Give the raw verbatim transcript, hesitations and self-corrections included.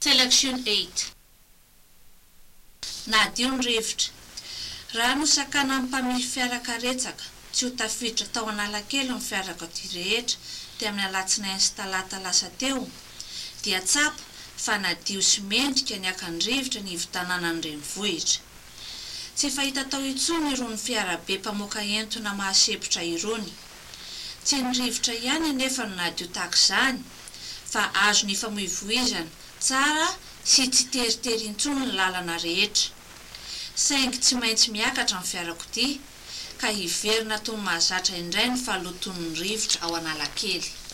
Selection eight. Nadio ny rivotra. Raha no sakana amin'ny mpamily fiarakaretsaka, tsy ho tafiditra tao Analakely ny fiarako aty rehetra dia amin'ny alatsinainy sy talata lasa teo, dia tsapo fa nadio sy mendrika ny akan-drivotra ny ivitanana ny renivohitra. Tsy fahita tao intsony irony fiarabe mpamoaka entona mahasepotra irony. Tsy ny rivotra ihany anefa no nadio tahak'izany, fa azo ny famoivoizana tsara sy tsy teritery intsony ny lalana rehetra. Saingy tsy maintsy miakatra ny fiarakodia ka hiverina toy ny mahazatra indray ny fahaloton'ny rivotra ao Analakely.